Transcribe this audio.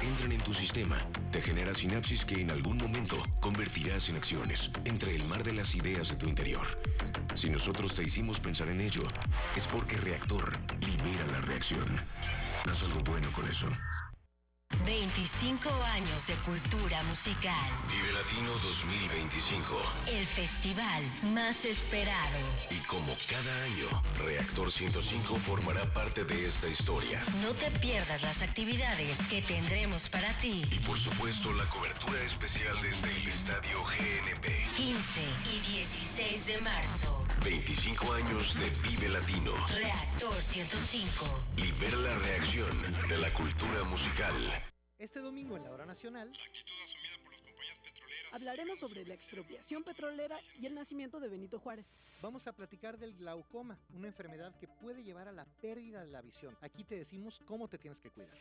entran en tu sistema, te genera sinapsis que en algún momento convertirás en acciones entre el mar de las ideas de tu interior. Si nosotros te hicimos pensar en ello, es porque Reactor libera la reacción. Haz algo bueno con eso. 25 años de cultura musical. Vive Latino 2025. El festival más esperado. Y como cada año, Reactor 105 formará parte de esta historia. No te pierdas las actividades que tendremos para ti. Y por supuesto, la cobertura especial desde el Estadio GNP. 15 y 16 de marzo. 25 años de Vive Latino. Reactor 105. Libera la reacción de la cultura musical. Este domingo en la Hora Nacional, la actitud asumida por las compañías petroleras. Hablaremos sobre la expropiación petrolera y el nacimiento de Benito Juárez. vamos a platicar del glaucoma, una enfermedad que puede llevar a la pérdida de la visión. Aquí te decimos cómo te tienes que cuidar.